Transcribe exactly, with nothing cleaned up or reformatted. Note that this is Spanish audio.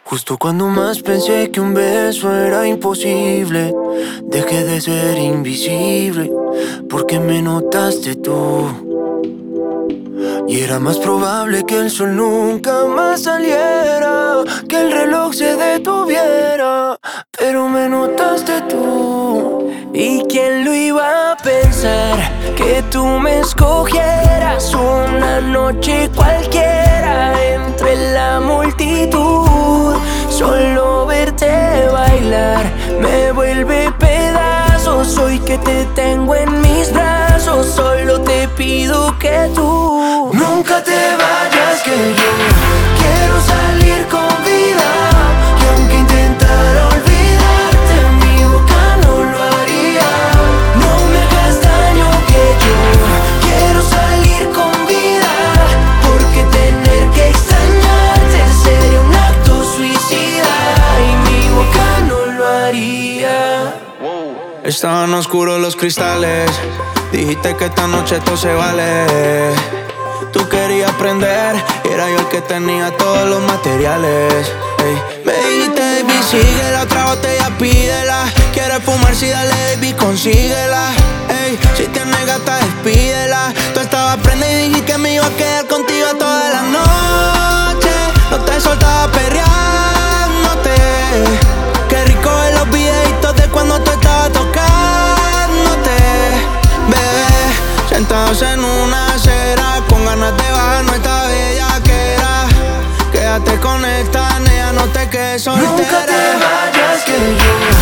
Justo cuando más pensé que un beso era imposible, dejé de ser invisible, porque me notaste tú. Y era más probable que el sol nunca más saliera, que el reloj se detuviera, pero me notaste tú. ¿Y quién lo iba a pensar? Que tú me escogieras una noche cualquiera entre la multitud. Solo verte bailar me vuelve pedazos. Hoy que te tengo en mis brazos, solo te pido que tú nunca te vayas, que yo quiero salir con vida. Y aunque intentara olvidarte, mi boca no lo haría. No me hagas daño, que yo quiero salir con vida, porque tener que extrañarte sería un acto suicida y mi boca no lo haría. Estaban oscuros los cristales, dijiste que esta noche todo se vale. Tú querías aprender y era yo el que tenía todos los materiales. Ey. Me dijiste, baby, síguela, otra botella pídela. Quieres fumar, sí, dale, baby, consíguela. Ey. Si tienes gata, despídela. Tú estabas prenda y dije que me iba a quedar contigo toda la noche. No te soltaba perreándote. Qué rico ver los videitos de cuando tú estabas tocándote. Bebé, sentados en una acera, con ganas de bajar nuestra bellaquera. Quédate con esta nena, no te quedes soltera. Nunca te vayas, que yo